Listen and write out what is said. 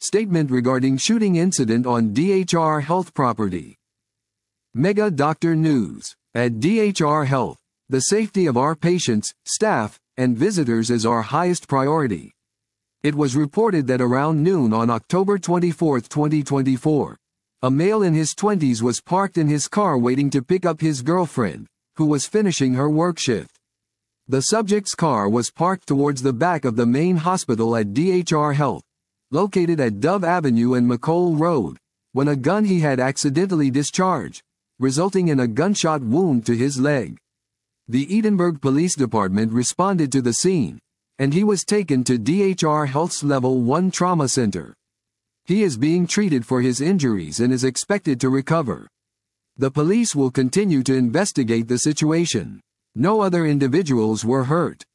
Statement regarding shooting incident on DHR Health property. Mega Doctor News. At DHR Health, the safety of our patients, staff, and visitors is our highest priority. It was reported that around noon on October 24, 2024, a male in his 20s was parked in his car waiting to pick up his girlfriend, who was finishing her work shift. The subject's car was parked towards the back of the main hospital at DHR Health, located at Dove Avenue and McColl Road, when a gun he had accidentally discharged, resulting in a gunshot wound to his leg. The Edinburgh Police Department responded to the scene, and he was taken to DHR Health's Level 1 Trauma Center. He is being treated for his injuries and is expected to recover. The police will continue to investigate the situation. No other individuals were hurt.